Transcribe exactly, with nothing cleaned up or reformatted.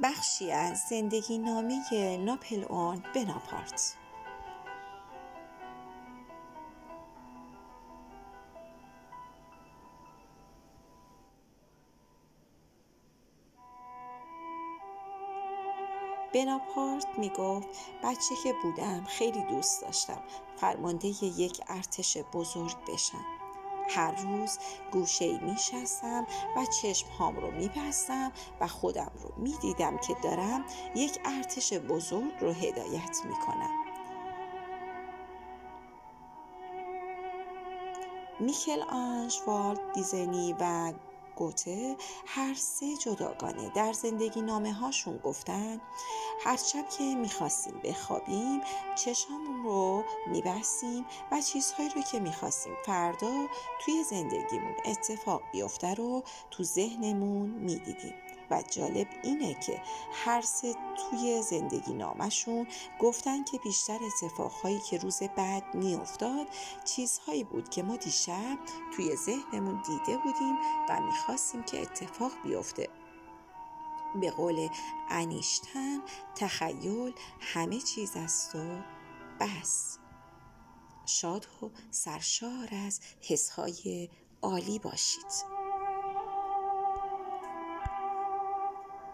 بخشی از زندگی نامه ناپلئون بناپارت. بناپارت می گفت بچه که بودم خیلی دوست داشتم فرمانده یک ارتش بزرگ بشم. هر روز گوشه‌ای می شستم و چشمهام رو می بستم و خودم رو می دیدم که دارم یک ارتش بزرگ رو هدایت می کنم. میکل آنژ والت دیزنی و گوته هر سه جداگانه در زندگی نامه هاشون گفتن هر شب که میخواستیم بخوابیم چشامون رو میبستیم و چیزهایی رو که میخواستیم فردا توی زندگیمون اتفاق بیفته رو تو ذهنمون میدیدیم. و جالب اینه که هر سه توی زندگی نامشون گفتن که بیشتر اتفاقهایی که روز بعد میافتاد چیزهایی بود که ما دیشب توی ذهنمون دیده بودیم و میخواستیم که اتفاق بیفته. به قول انیشتن تخیل همه چیز است و بس. شاد و سرشار از حسهای عالی باشید.